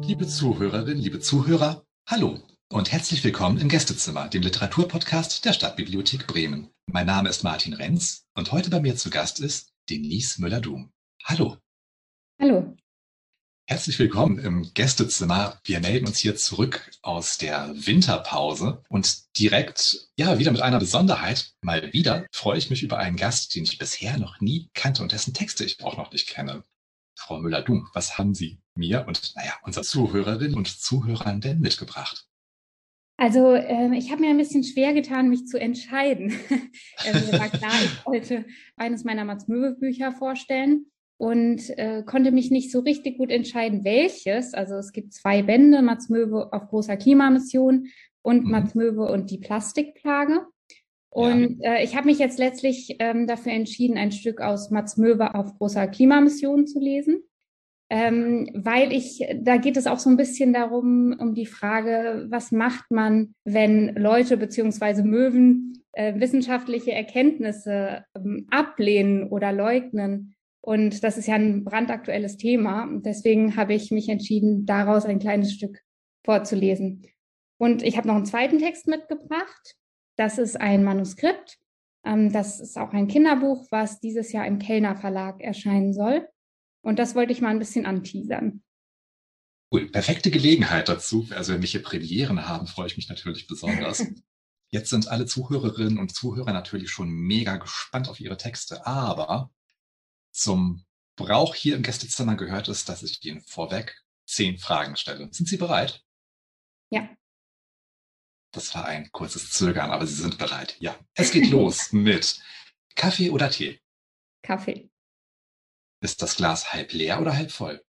Liebe Zuhörerinnen, liebe Zuhörer, hallo und herzlich willkommen im Gästezimmer, dem Literaturpodcast der Stadtbibliothek Bremen. Mein Name ist Martin Renz und heute bei mir zu Gast ist Denise Müller-Dum. Hallo. Hallo. Herzlich willkommen im Gästezimmer. Wir melden uns hier zurück aus der Winterpause und direkt, wieder mit einer Besonderheit. Mal wieder freue ich mich über einen Gast, den ich bisher noch nie kannte und dessen Texte ich auch noch nicht kenne. Frau Müller-Dum, was haben Sie mir und, unseren Zuhörerinnen und Zuhörern denn mitgebracht? Also ich habe mir ein bisschen schwer getan, mich zu entscheiden. Mir war klar, ich wollte eines meiner Mats-Möwe-Bücher vorstellen und konnte mich nicht so richtig gut entscheiden, welches. Also es gibt 2 Bände, Mats-Möwe auf großer Klimamission und Mats-Möwe und die Plastikplage. Und ich habe mich jetzt letztlich dafür entschieden, ein Stück aus Mats-Möwe auf großer Klimamission zu lesen. Weil da geht es auch so ein bisschen darum, um die Frage, was macht man, wenn Leute beziehungsweise Möwen wissenschaftliche Erkenntnisse ablehnen oder leugnen. Und das ist ja ein brandaktuelles Thema. Und deswegen habe ich mich entschieden, daraus ein kleines Stück vorzulesen. Und ich habe noch einen zweiten Text mitgebracht. Das ist ein Manuskript. Das ist auch ein Kinderbuch, was dieses Jahr im Kellner Verlag erscheinen soll. Und das wollte ich mal ein bisschen anteasern. Cool, perfekte Gelegenheit dazu. Also wenn wir hier Premieren haben, freue ich mich natürlich besonders. Jetzt sind alle Zuhörerinnen und Zuhörer natürlich schon mega gespannt auf ihre Texte. Aber zum Brauch hier im Gästezimmer gehört es, dass ich Ihnen vorweg 10 Fragen stelle. Sind Sie bereit? Ja. Das war ein kurzes Zögern, aber Sie sind bereit. Ja, es geht los mit Kaffee oder Tee? Kaffee. Ist das Glas halb leer oder halb voll?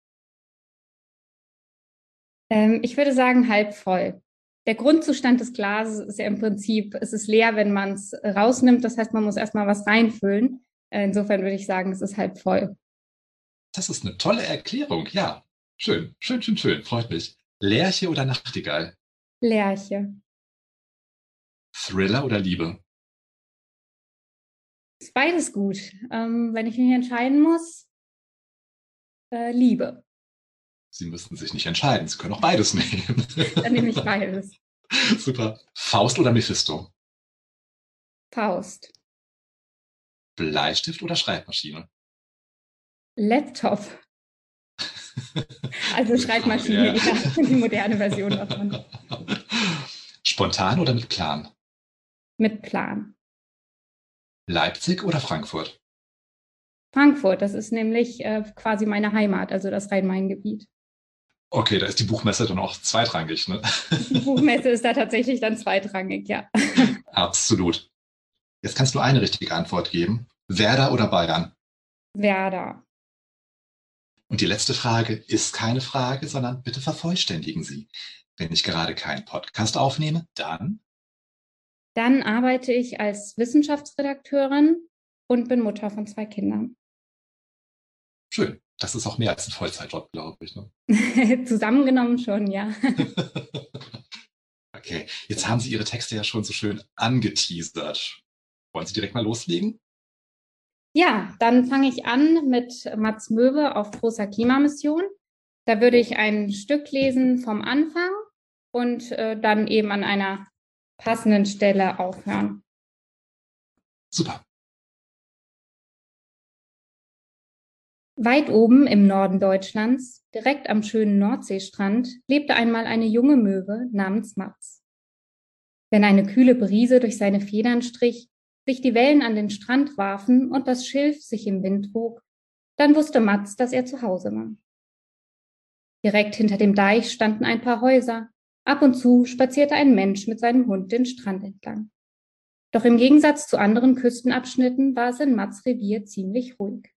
Ich würde sagen halb voll. Der Grundzustand des Glases ist ja im Prinzip, es ist leer, wenn man es rausnimmt. Das heißt, man muss erstmal was reinfüllen. Insofern würde ich sagen, es ist halb voll. Das ist eine tolle Erklärung. Ja, schön, schön, schön, schön. Freut mich. Lerche oder Nachtigall? Lerche. Thriller oder Liebe? Ist beides gut. Wenn ich mich entscheiden muss, Liebe. Sie müssten sich nicht entscheiden. Sie können auch beides nehmen. Dann nehme ich beides. Super. Faust oder Mephisto? Faust. Bleistift oder Schreibmaschine? Laptop. Also Schreibmaschine, ja, die moderne Version davon. Spontan oder mit Plan? Mit Plan. Leipzig oder Frankfurt? Frankfurt, das ist nämlich quasi meine Heimat, also das Rhein-Main-Gebiet. Okay, da ist die Buchmesse dann auch zweitrangig, ne? Die Buchmesse ist da tatsächlich dann zweitrangig, ja. Absolut. Jetzt kannst du eine richtige Antwort geben. Werder oder Bayern? Werder. Und die letzte Frage ist keine Frage, sondern bitte vervollständigen Sie. Wenn ich gerade keinen Podcast aufnehme, dann? Dann arbeite ich als Wissenschaftsredakteurin und bin Mutter von 2 Kindern. Schön. Das ist auch mehr als ein Vollzeitjob, glaube ich. Ne? Zusammengenommen schon, ja. Okay, jetzt haben Sie Ihre Texte ja schon so schön angeteasert. Wollen Sie direkt mal loslegen? Ja, dann fange ich an mit Mats-Möwe auf großer Klimamission. Da würde ich ein Stück lesen vom Anfang und dann eben an einer passenden Stelle aufhören. Super. Weit oben im Norden Deutschlands, direkt am schönen Nordseestrand, lebte einmal eine junge Möwe namens Mats. Wenn eine kühle Brise durch seine Federn strich, sich die Wellen an den Strand warfen und das Schilf sich im Wind trug, dann wusste Mats, dass er zu Hause war. Direkt hinter dem Deich standen ein paar Häuser. Ab und zu spazierte ein Mensch mit seinem Hund den Strand entlang. Doch im Gegensatz zu anderen Küstenabschnitten war es in Mats' Revier ziemlich ruhig.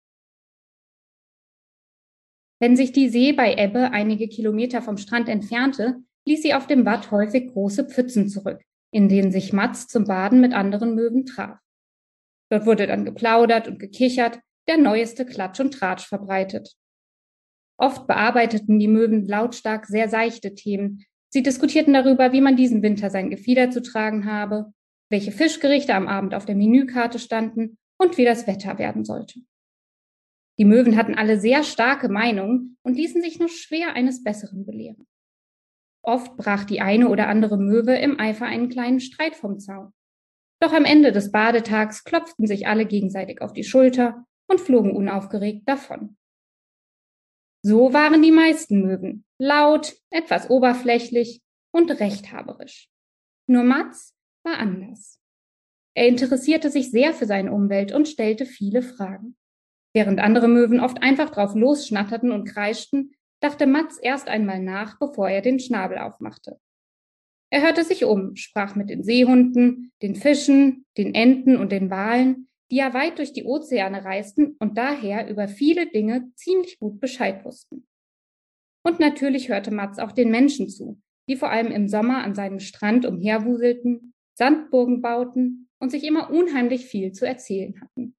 Wenn sich die See bei Ebbe einige Kilometer vom Strand entfernte, ließ sie auf dem Watt häufig große Pfützen zurück, in denen sich Mats zum Baden mit anderen Möwen traf. Dort wurde dann geplaudert und gekichert, der neueste Klatsch und Tratsch verbreitet. Oft bearbeiteten die Möwen lautstark sehr seichte Themen. Sie diskutierten darüber, wie man diesen Winter sein Gefieder zu tragen habe, welche Fischgerichte am Abend auf der Menükarte standen und wie das Wetter werden sollte. Die Möwen hatten alle sehr starke Meinungen und ließen sich nur schwer eines Besseren belehren. Oft brach die eine oder andere Möwe im Eifer einen kleinen Streit vom Zaun. Doch am Ende des Badetags klopften sich alle gegenseitig auf die Schulter und flogen unaufgeregt davon. So waren die meisten Möwen, laut, etwas oberflächlich und rechthaberisch. Nur Mats war anders. Er interessierte sich sehr für seine Umwelt und stellte viele Fragen. Während andere Möwen oft einfach drauf losschnatterten und kreischten, dachte Mats erst einmal nach, bevor er den Schnabel aufmachte. Er hörte sich um, sprach mit den Seehunden, den Fischen, den Enten und den Walen, die ja weit durch die Ozeane reisten und daher über viele Dinge ziemlich gut Bescheid wussten. Und natürlich hörte Mats auch den Menschen zu, die vor allem im Sommer an seinem Strand umherwuselten, Sandburgen bauten und sich immer unheimlich viel zu erzählen hatten.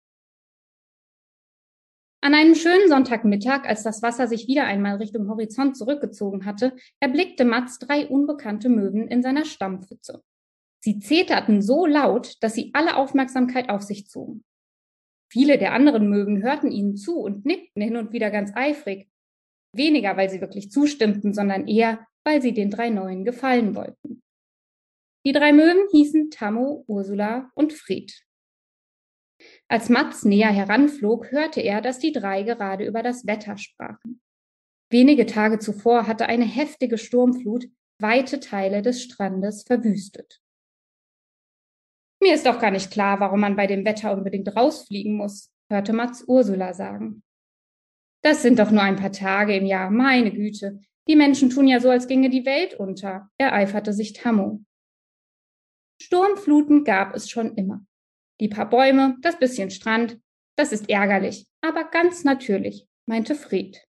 An einem schönen Sonntagmittag, als das Wasser sich wieder einmal Richtung Horizont zurückgezogen hatte, erblickte Mats 3 unbekannte Möwen in seiner Stammpfütze. Sie zeterten so laut, dass sie alle Aufmerksamkeit auf sich zogen. Viele der anderen Möwen hörten ihnen zu und nickten hin und wieder ganz eifrig. Weniger, weil sie wirklich zustimmten, sondern eher, weil sie den 3 Neuen gefallen wollten. Die 3 Möwen hießen Tammo, Ursula und Fred. Als Mats näher heranflog, hörte er, dass die 3 gerade über das Wetter sprachen. Wenige Tage zuvor hatte eine heftige Sturmflut weite Teile des Strandes verwüstet. Mir ist doch gar nicht klar, warum man bei dem Wetter unbedingt rausfliegen muss, hörte Mats Ursula sagen. Das sind doch nur ein paar Tage im Jahr, meine Güte. Die Menschen tun ja so, als ginge die Welt unter, ereiferte sich Tammo. Sturmfluten gab es schon immer. Die paar Bäume, das bisschen Strand, das ist ärgerlich, aber ganz natürlich, meinte Fred.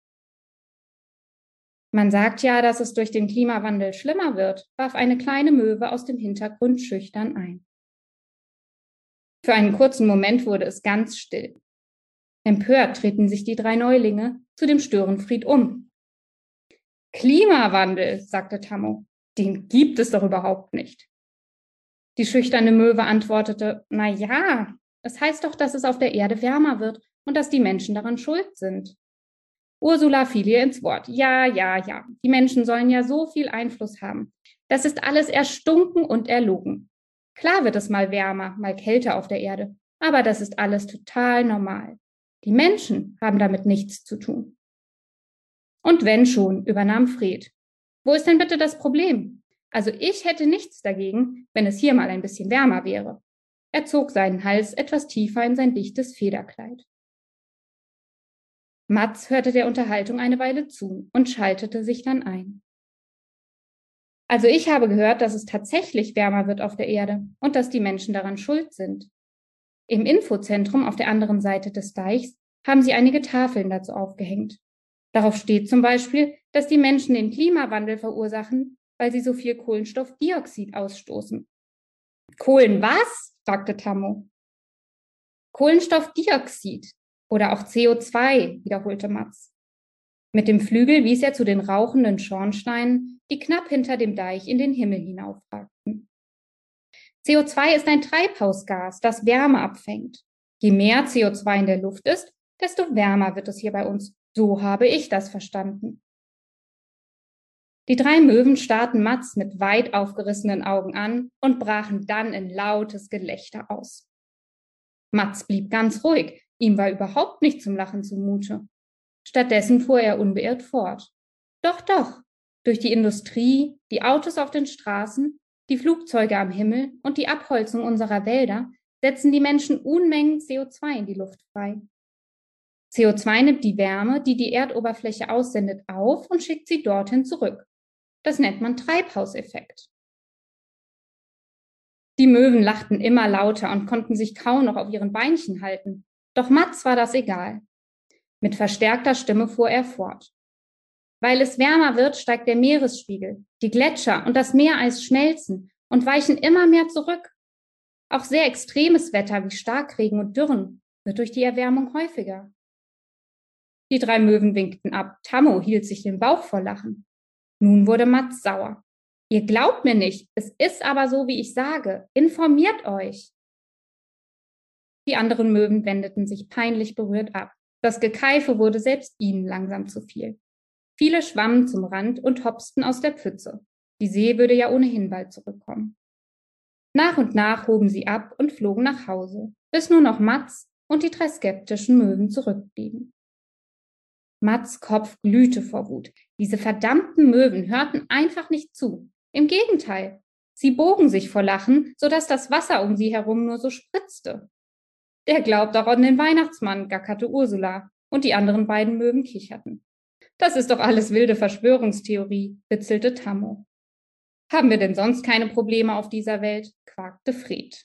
Man sagt ja, dass es durch den Klimawandel schlimmer wird, warf eine kleine Möwe aus dem Hintergrund schüchtern ein. Für einen kurzen Moment wurde es ganz still. Empört drehten sich die 3 Neulinge zu dem Störenfried um. Klimawandel, sagte Tammo, den gibt es doch überhaupt nicht. Die schüchterne Möwe antwortete, na ja, es heißt doch, dass es auf der Erde wärmer wird und dass die Menschen daran schuld sind. Ursula fiel ihr ins Wort. Ja, die Menschen sollen ja so viel Einfluss haben. Das ist alles erstunken und erlogen. Klar wird es mal wärmer, mal kälter auf der Erde, aber das ist alles total normal. Die Menschen haben damit nichts zu tun. Und wenn schon, übernahm Fred. Wo ist denn bitte das Problem? Also ich hätte nichts dagegen, wenn es hier mal ein bisschen wärmer wäre. Er zog seinen Hals etwas tiefer in sein dichtes Federkleid. Mats hörte der Unterhaltung eine Weile zu und schaltete sich dann ein. Also ich habe gehört, dass es tatsächlich wärmer wird auf der Erde und dass die Menschen daran schuld sind. Im Infozentrum auf der anderen Seite des Deichs haben sie einige Tafeln dazu aufgehängt. Darauf steht zum Beispiel, dass die Menschen den Klimawandel verursachen, weil sie so viel Kohlenstoffdioxid ausstoßen. Kohlen was? Fragte Tammo. Kohlenstoffdioxid oder auch CO2, wiederholte Mats. Mit dem Flügel wies er zu den rauchenden Schornsteinen, die knapp hinter dem Deich in den Himmel hinaufragten. CO2 ist ein Treibhausgas, das Wärme abfängt. Je mehr CO2 in der Luft ist, desto wärmer wird es hier bei uns. So habe ich das verstanden. Die 3 Möwen starrten Mats mit weit aufgerissenen Augen an und brachen dann in lautes Gelächter aus. Mats blieb ganz ruhig, ihm war überhaupt nicht zum Lachen zumute. Stattdessen fuhr er unbeirrt fort. Doch, durch die Industrie, die Autos auf den Straßen, die Flugzeuge am Himmel und die Abholzung unserer Wälder setzen die Menschen Unmengen CO2 in die Luft frei. CO2 nimmt die Wärme, die die Erdoberfläche aussendet, auf und schickt sie dorthin zurück. Das nennt man Treibhauseffekt. Die Möwen lachten immer lauter und konnten sich kaum noch auf ihren Beinchen halten. Doch Mats war das egal. Mit verstärkter Stimme fuhr er fort. Weil es wärmer wird, steigt der Meeresspiegel. Die Gletscher und das Meereis schmelzen und weichen immer mehr zurück. Auch sehr extremes Wetter wie Starkregen und Dürren wird durch die Erwärmung häufiger. Die 3 Möwen winkten ab. Tammo hielt sich den Bauch vor Lachen. Nun wurde Mats sauer. Ihr glaubt mir nicht, es ist aber so, wie ich sage. Informiert euch. Die anderen Möwen wendeten sich peinlich berührt ab. Das Gekeife wurde selbst ihnen langsam zu viel. Viele schwammen zum Rand und hopsten aus der Pfütze. Die See würde ja ohnehin bald zurückkommen. Nach und nach hoben sie ab und flogen nach Hause, bis nur noch Mats und die 3 skeptischen Möwen zurückblieben. Mats Kopf glühte vor Wut. Diese verdammten Möwen hörten einfach nicht zu. Im Gegenteil, sie bogen sich vor Lachen, sodass das Wasser um sie herum nur so spritzte. Der glaubt auch an den Weihnachtsmann, gackerte Ursula, und die anderen beiden Möwen kicherten. Das ist doch alles wilde Verschwörungstheorie, witzelte Tammo. Haben wir denn sonst keine Probleme auf dieser Welt? Quakte Fred.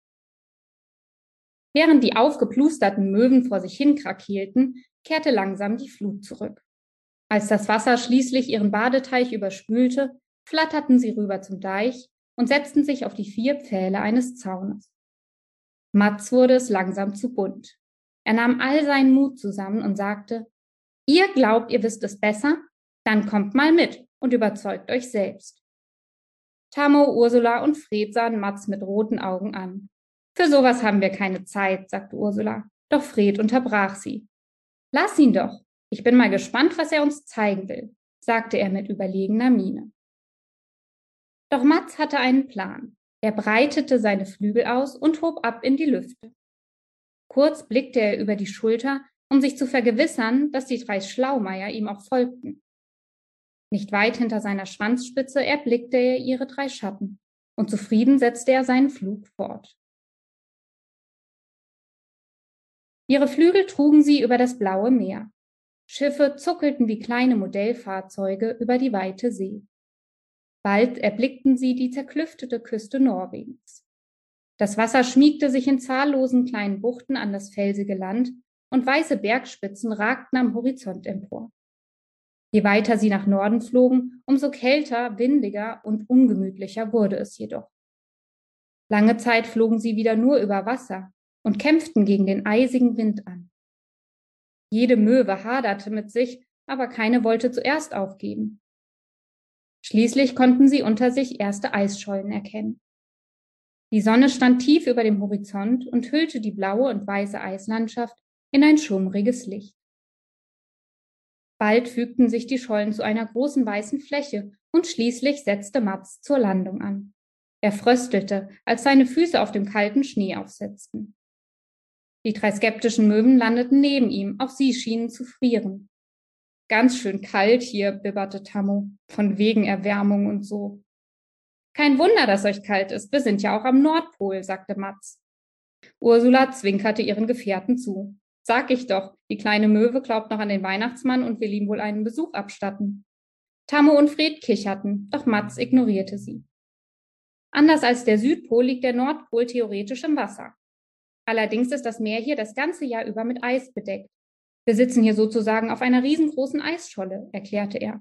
Während die aufgeplusterten Möwen vor sich hin krakeelten, kehrte langsam die Flut zurück. Als das Wasser schließlich ihren Badeteich überspülte, flatterten sie rüber zum Deich und setzten sich auf die 4 Pfähle eines Zaunes. Mats wurde es langsam zu bunt. Er nahm all seinen Mut zusammen und sagte, ihr glaubt, ihr wisst es besser? Dann kommt mal mit und überzeugt euch selbst. Tammo, Ursula und Fred sahen Mats mit roten Augen an. Für sowas haben wir keine Zeit, sagte Ursula. Doch Fred unterbrach sie. Lass ihn doch. Ich bin mal gespannt, was er uns zeigen will, sagte er mit überlegener Miene. Doch Mats hatte einen Plan. Er breitete seine Flügel aus und hob ab in die Lüfte. Kurz blickte er über die Schulter, um sich zu vergewissern, dass die 3 Schlaumeier ihm auch folgten. Nicht weit hinter seiner Schwanzspitze erblickte er ihre 3 Schatten, und zufrieden setzte er seinen Flug fort. Ihre Flügel trugen sie über das blaue Meer. Schiffe zuckelten wie kleine Modellfahrzeuge über die weite See. Bald erblickten sie die zerklüftete Küste Norwegens. Das Wasser schmiegte sich in zahllosen kleinen Buchten an das felsige Land und weiße Bergspitzen ragten am Horizont empor. Je weiter sie nach Norden flogen, umso kälter, windiger und ungemütlicher wurde es jedoch. Lange Zeit flogen sie wieder nur über Wasser und kämpften gegen den eisigen Wind an. Jede Möwe haderte mit sich, aber keine wollte zuerst aufgeben. Schließlich konnten sie unter sich erste Eisschollen erkennen. Die Sonne stand tief über dem Horizont und hüllte die blaue und weiße Eislandschaft in ein schummriges Licht. Bald fügten sich die Schollen zu einer großen weißen Fläche und schließlich setzte Mats zur Landung an. Er fröstelte, als seine Füße auf dem kalten Schnee aufsetzten. Die 3 skeptischen Möwen landeten neben ihm, auch sie schienen zu frieren. Ganz schön kalt hier, bibberte Tammo, von wegen Erwärmung und so. Kein Wunder, dass euch kalt ist, wir sind ja auch am Nordpol, sagte Mats. Ursula zwinkerte ihren Gefährten zu. Sag ich doch, die kleine Möwe glaubt noch an den Weihnachtsmann und will ihm wohl einen Besuch abstatten. Tammo und Fred kicherten, doch Mats ignorierte sie. Anders als der Südpol liegt der Nordpol theoretisch im Wasser. Allerdings ist das Meer hier das ganze Jahr über mit Eis bedeckt. Wir sitzen hier sozusagen auf einer riesengroßen Eisscholle, erklärte er.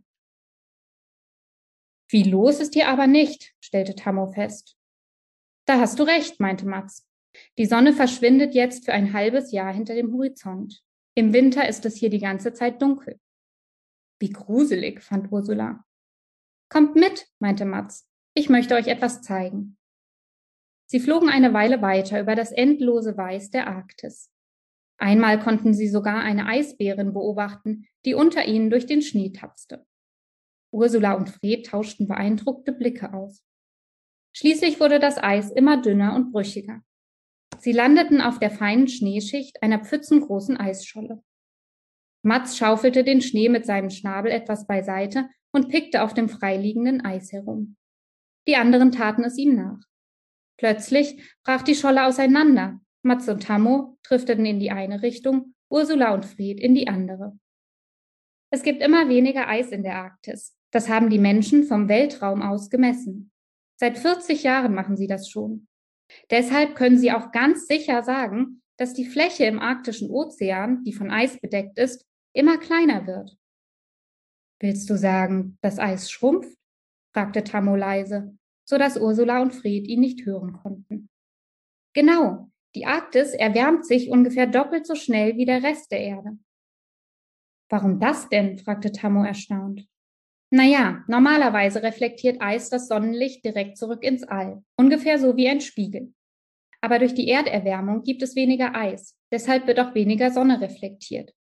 Viel los ist hier aber nicht, stellte Tammo fest. Da hast du recht, meinte Mats. Die Sonne verschwindet jetzt für ein halbes Jahr hinter dem Horizont. Im Winter ist es hier die ganze Zeit dunkel. Wie gruselig, fand Ursula. Kommt mit, meinte Mats. Ich möchte euch etwas zeigen. Sie flogen eine Weile weiter über das endlose Weiß der Arktis. Einmal konnten sie sogar eine Eisbärin beobachten, die unter ihnen durch den Schnee tapste. Ursula und Fred tauschten beeindruckte Blicke aus. Schließlich wurde das Eis immer dünner und brüchiger. Sie landeten auf der feinen Schneeschicht einer pfützengroßen Eisscholle. Mats schaufelte den Schnee mit seinem Schnabel etwas beiseite und pickte auf dem freiliegenden Eis herum. Die anderen taten es ihm nach. Plötzlich brach die Scholle auseinander. Mats und Tammo drifteten in die eine Richtung, Ursula und Fred in die andere. Es gibt immer weniger Eis in der Arktis. Das haben die Menschen vom Weltraum aus gemessen. Seit 40 Jahren machen sie das schon. Deshalb können sie auch ganz sicher sagen, dass die Fläche im arktischen Ozean, die von Eis bedeckt ist, immer kleiner wird. Willst du sagen, das Eis schrumpft? Fragte Tammo leise, so dass Ursula und Fred ihn nicht hören konnten. Genau, die Arktis erwärmt sich ungefähr doppelt so schnell wie der Rest der Erde. Warum das denn? Fragte Tammo erstaunt. Naja, normalerweise reflektiert Eis das Sonnenlicht direkt zurück ins All, ungefähr so wie ein Spiegel. Aber durch die Erderwärmung gibt es weniger Eis, deshalb wird auch weniger Sonne reflektiert.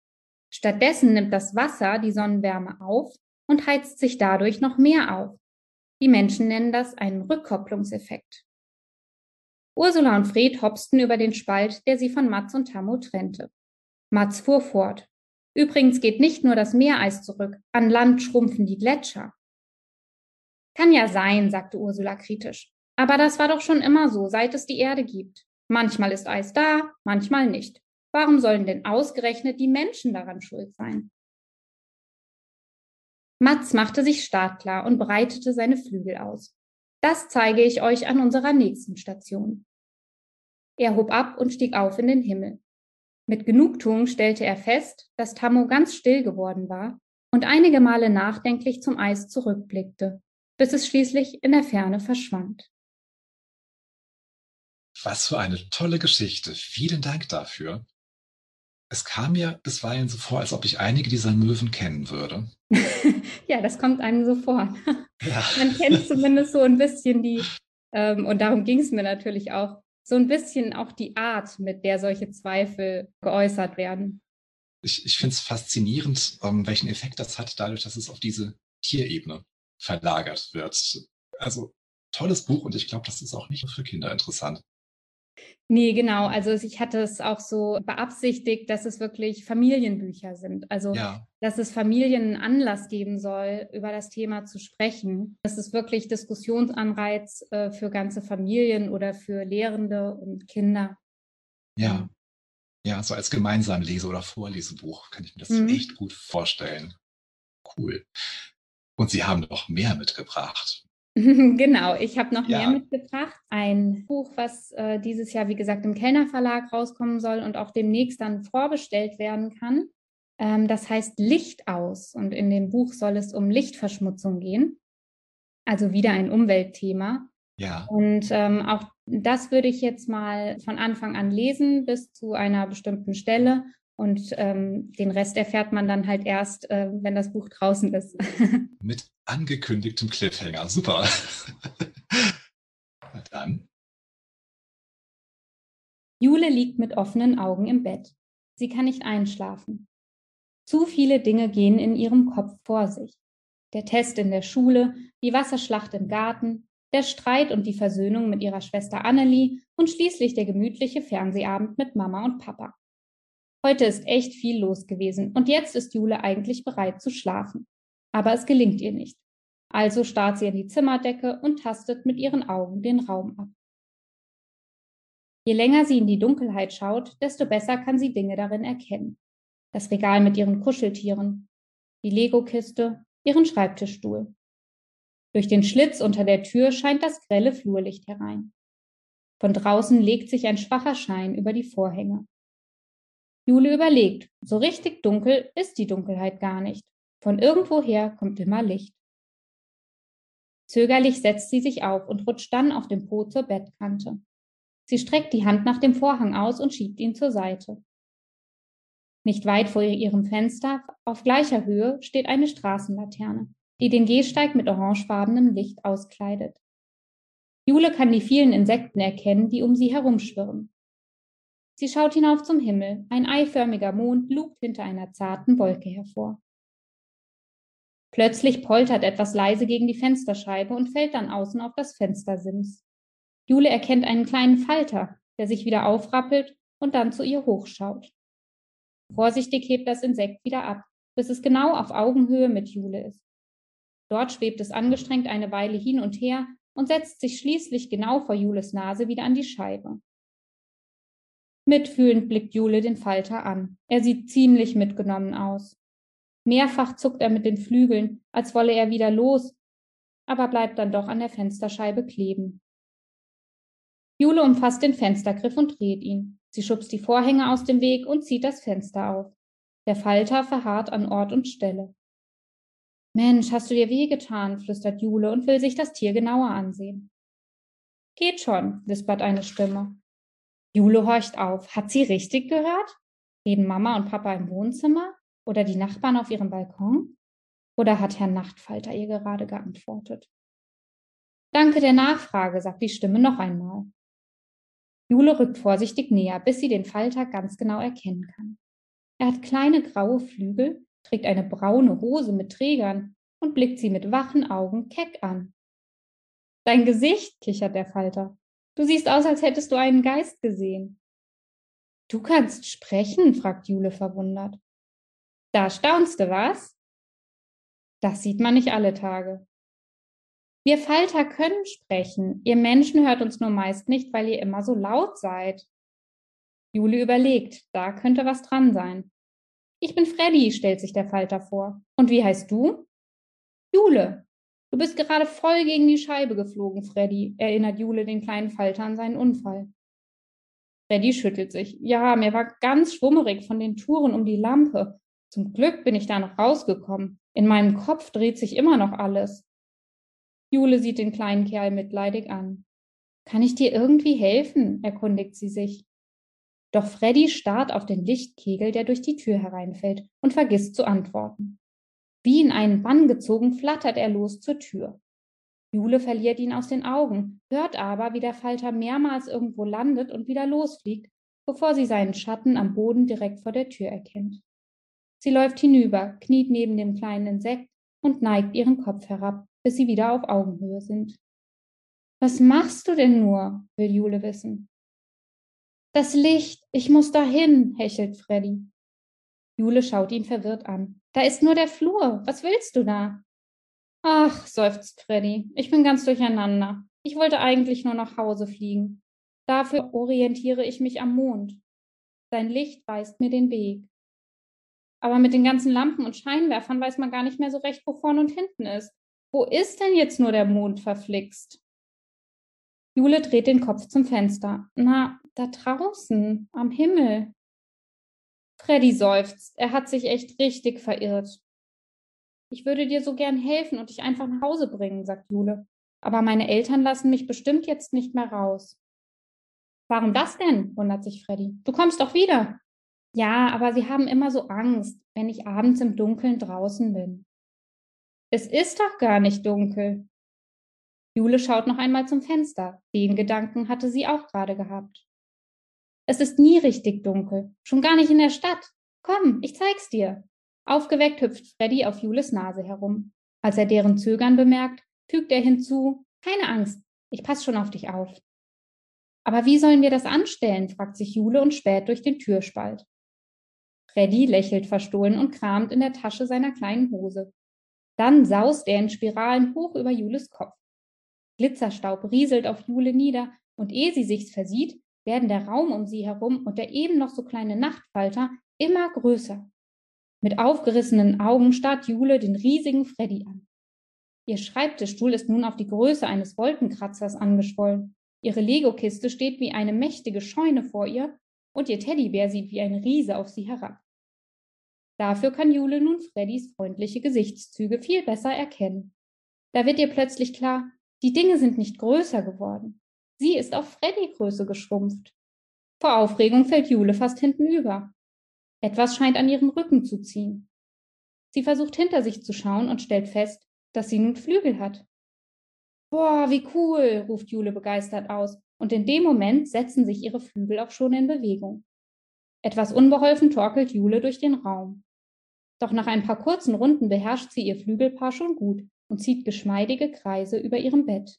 Stattdessen nimmt das Wasser die Sonnenwärme auf und heizt sich dadurch noch mehr auf. Die Menschen nennen das einen Rückkopplungseffekt. Ursula und Fred hopsten über den Spalt, der sie von Mats und Tammo trennte. Mats fuhr fort. Übrigens geht nicht nur das Meereis zurück, an Land schrumpfen die Gletscher. Kann ja sein, sagte Ursula kritisch. Aber das war doch schon immer so, seit es die Erde gibt. Manchmal ist Eis da, manchmal nicht. Warum sollen denn ausgerechnet die Menschen daran schuld sein? Mats machte sich startklar und breitete seine Flügel aus. Das zeige ich euch an unserer nächsten Station. Er hob ab und stieg auf in den Himmel. Mit Genugtuung stellte er fest, dass Tammo ganz still geworden war und einige Male nachdenklich zum Eis zurückblickte, bis es schließlich in der Ferne verschwand. Was für eine tolle Geschichte. Vielen Dank dafür. Es kam mir bisweilen so vor, als ob ich einige dieser Möwen kennen würde. Ja, das kommt einem so vor. Ja. Man kennt zumindest so ein bisschen und darum ging es mir natürlich auch, so ein bisschen auch die Art, mit der solche Zweifel geäußert werden. Ich finde es faszinierend, welchen Effekt das hat, dadurch, dass es auf diese Tierebene verlagert wird. Also tolles Buch und ich glaube, das ist auch nicht nur für Kinder interessant. Nee, genau. Also ich hatte es auch so beabsichtigt, dass es wirklich Familienbücher sind. Also Ja, dass es Familien einen Anlass geben soll, über das Thema zu sprechen. Das ist wirklich Diskussionsanreiz für ganze Familien oder für Lehrende und Kinder. ja, ja, so als gemeinsam Lese- oder Vorlesebuch kann ich mir das Mhm. echt gut vorstellen. Cool. Und Sie haben noch mehr mitgebracht. Genau, ich habe noch mehr Ja, mitgebracht. Ein Buch, was dieses Jahr, wie gesagt, im Kellner Verlag rauskommen soll und auch demnächst dann vorbestellt werden kann. Das heißt Licht aus. Und in dem Buch soll es um Lichtverschmutzung gehen. Also wieder ein Umweltthema. ja. Und auch das würde ich jetzt mal von Anfang an lesen bis zu einer bestimmten Stelle. Und den Rest erfährt man dann halt erst, wenn das Buch draußen ist. Mit angekündigtem Cliffhanger. Super. Na dann. Jule liegt mit offenen Augen im Bett. Sie kann nicht einschlafen. Zu viele Dinge gehen in ihrem Kopf vor sich. Der Test in der Schule, die Wasserschlacht im Garten, der Streit und die Versöhnung mit ihrer Schwester Annelie und schließlich der gemütliche Fernsehabend mit Mama und Papa. Heute ist echt viel los gewesen und jetzt ist Jule eigentlich bereit zu schlafen. Aber es gelingt ihr nicht. Also starrt sie in die Zimmerdecke und tastet mit ihren Augen den Raum ab. Je länger sie in die Dunkelheit schaut, desto besser kann sie Dinge darin erkennen. Das Regal mit ihren Kuscheltieren, die Lego-Kiste, ihren Schreibtischstuhl. Durch den Schlitz unter der Tür scheint das grelle Flurlicht herein. Von draußen legt sich ein schwacher Schein über die Vorhänge. Jule überlegt, so richtig dunkel ist die Dunkelheit gar nicht. Von irgendwoher kommt immer Licht. Zögerlich setzt sie sich auf und rutscht dann auf dem Po zur Bettkante. Sie streckt die Hand nach dem Vorhang aus und schiebt ihn zur Seite. Nicht weit vor ihrem Fenster, auf gleicher Höhe, steht eine Straßenlaterne, die den Gehsteig mit orangefarbenem Licht auskleidet. Jule kann die vielen Insekten erkennen, die um sie herumschwirren. Sie schaut hinauf zum Himmel. Ein eiförmiger Mond lugt hinter einer zarten Wolke hervor. Plötzlich poltert etwas leise gegen die Fensterscheibe und fällt dann außen auf das Fenstersims. Jule erkennt einen kleinen Falter, der sich wieder aufrappelt und dann zu ihr hochschaut. Vorsichtig hebt das Insekt wieder ab, bis es genau auf Augenhöhe mit Jule ist. Dort schwebt es angestrengt eine Weile hin und her und setzt sich schließlich genau vor Jules Nase wieder an die Scheibe. Mitfühlend blickt Jule den Falter an. Er sieht ziemlich mitgenommen aus. Mehrfach zuckt er mit den Flügeln, als wolle er wieder los, aber bleibt dann doch an der Fensterscheibe kleben. Jule umfasst den Fenstergriff und dreht ihn. Sie schubst die Vorhänge aus dem Weg und zieht das Fenster auf. Der Falter verharrt an Ort und Stelle. Mensch, hast du dir wehgetan, flüstert Jule und will sich das Tier genauer ansehen. Geht schon, wispert eine Stimme. Jule horcht auf. Hat sie richtig gehört? Reden Mama und Papa im Wohnzimmer? Oder die Nachbarn auf ihrem Balkon? Oder hat Herr Nachtfalter ihr gerade geantwortet? Danke der Nachfrage, sagt die Stimme noch einmal. Jule rückt vorsichtig näher, bis sie den Falter ganz genau erkennen kann. Er hat kleine graue Flügel, trägt eine braune Hose mit Trägern und blickt sie mit wachen Augen keck an. Dein Gesicht, kichert der Falter. Du siehst aus, als hättest du einen Geist gesehen. Du kannst sprechen, fragt Jule verwundert. Da staunst du, was? Das sieht man nicht alle Tage. Wir Falter können sprechen. Ihr Menschen hört uns nur meist nicht, weil ihr immer so laut seid. Jule überlegt, da könnte was dran sein. Ich bin Freddy, stellt sich der Falter vor. Und wie heißt du? Jule. Du bist gerade voll gegen die Scheibe geflogen, Freddy, erinnert Jule den kleinen Falter an seinen Unfall. Freddy schüttelt sich. Ja, mir war ganz schwummerig von den Touren um die Lampe. Zum Glück bin ich da noch rausgekommen. In meinem Kopf dreht sich immer noch alles. Jule sieht den kleinen Kerl mitleidig an. Kann ich dir irgendwie helfen? Erkundigt sie sich. Doch Freddy starrt auf den Lichtkegel, der durch die Tür hereinfällt, und vergisst zu antworten. Wie in einen Bann gezogen, flattert er los zur Tür. Jule verliert ihn aus den Augen, hört aber, wie der Falter mehrmals irgendwo landet und wieder losfliegt, bevor sie seinen Schatten am Boden direkt vor der Tür erkennt. Sie läuft hinüber, kniet neben dem kleinen Insekt und neigt ihren Kopf herab, bis sie wieder auf Augenhöhe sind. Was machst du denn nur? Will Jule wissen. Das Licht, ich muss dahin, hechelt Freddy. Jule schaut ihn verwirrt an. Da ist nur der Flur. Was willst du da? Ach, seufzt Freddy, ich bin ganz durcheinander. Ich wollte eigentlich nur nach Hause fliegen. Dafür orientiere ich mich am Mond. Sein Licht weist mir den Weg. Aber mit den ganzen Lampen und Scheinwerfern weiß man gar nicht mehr so recht, wo vorne und hinten ist. Wo ist denn jetzt nur der Mond verflixt? Jule dreht den Kopf zum Fenster. Na, da draußen, am Himmel. Freddy seufzt. Er hat sich echt richtig verirrt. Ich würde dir so gern helfen und dich einfach nach Hause bringen, sagt Jule. Aber meine Eltern lassen mich bestimmt jetzt nicht mehr raus. Warum das denn? Wundert sich Freddy. Du kommst doch wieder. Ja, aber sie haben immer so Angst, wenn ich abends im Dunkeln draußen bin. Es ist doch gar nicht dunkel. Jule schaut noch einmal zum Fenster. Den Gedanken hatte sie auch gerade gehabt. Es ist nie richtig dunkel, schon gar nicht in der Stadt. Komm, ich zeig's dir. Aufgeweckt hüpft Freddy auf Jules Nase herum. Als er deren Zögern bemerkt, fügt er hinzu, keine Angst, ich pass schon auf dich auf. Aber wie sollen wir das anstellen, fragt sich Jule und späht durch den Türspalt. Freddy lächelt verstohlen und kramt in der Tasche seiner kleinen Hose. Dann saust er in Spiralen hoch über Jules Kopf. Glitzerstaub rieselt auf Jule nieder, und ehe sie sich's versieht, werden der Raum um sie herum und der eben noch so kleine Nachtfalter immer größer. Mit aufgerissenen Augen starrt Jule den riesigen Freddy an. Ihr Schreibtischstuhl ist nun auf die Größe eines Wolkenkratzers angeschwollen. Ihre Lego-Kiste steht wie eine mächtige Scheune vor ihr und ihr Teddybär sieht wie ein Riese auf sie herab. Dafür kann Jule nun Freddys freundliche Gesichtszüge viel besser erkennen. Da wird ihr plötzlich klar, die Dinge sind nicht größer geworden. Sie ist auf Freddy-Größe geschrumpft. Vor Aufregung fällt Jule fast hintenüber. Etwas scheint an ihrem Rücken zu ziehen. Sie versucht hinter sich zu schauen und stellt fest, dass sie nun Flügel hat. Boah, wie cool, ruft Jule begeistert aus, und in dem Moment setzen sich ihre Flügel auch schon in Bewegung. Etwas unbeholfen torkelt Jule durch den Raum. Doch nach ein paar kurzen Runden beherrscht sie ihr Flügelpaar schon gut und zieht geschmeidige Kreise über ihrem Bett.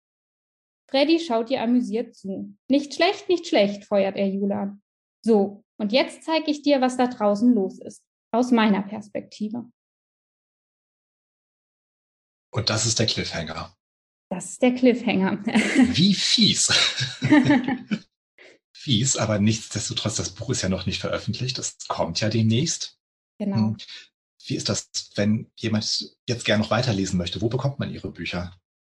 Freddy schaut ihr amüsiert zu. Nicht schlecht, feuert er Jule an. So, und jetzt zeige ich dir, was da draußen los ist. Aus meiner Perspektive. Und das ist der Cliffhanger. Das ist der Cliffhanger. Wie fies. Fies, aber nichtsdestotrotz, das Buch ist ja noch nicht veröffentlicht. Das kommt ja demnächst. Genau. Wie ist das, wenn jemand jetzt gerne noch weiterlesen möchte? Wo bekommt man Ihre Bücher?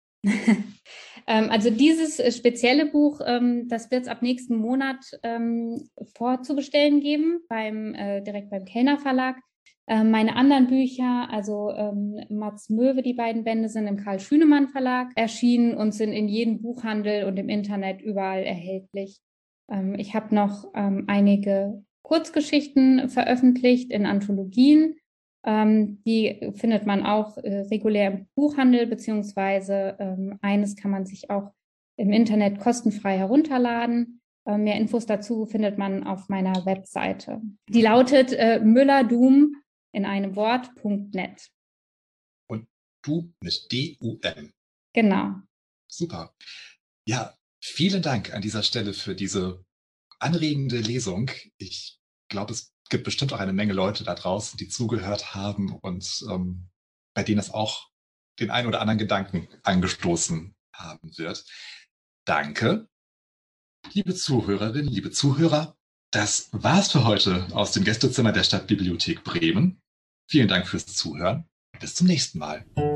Also dieses spezielle Buch, das wird es ab nächsten Monat vorzubestellen geben, direkt beim Kellner Verlag. Meine anderen Bücher, also Mats Möwe, die beiden Bände sind im Karl Schünemann Verlag erschienen und sind in jedem Buchhandel und im Internet überall erhältlich. Ich habe noch einige Kurzgeschichten veröffentlicht in Anthologien. Die findet man auch regulär im Buchhandel, beziehungsweise eines kann man sich auch im Internet kostenfrei herunterladen. Mehr Infos dazu findet man auf meiner Webseite. Die lautet müllerdum in einem Wort.net. Und du mit D-U-M. Genau. Super. Ja, vielen Dank an dieser Stelle für diese anregende Lesung. Ich glaube, es gibt bestimmt auch eine Menge Leute da draußen, die zugehört haben und bei denen es auch den ein oder anderen Gedanken angestoßen haben wird. Danke, liebe Zuhörerinnen, liebe Zuhörer. Das war's für heute aus dem Gästezimmer der Stadtbibliothek Bremen. Vielen Dank fürs Zuhören. Bis zum nächsten Mal.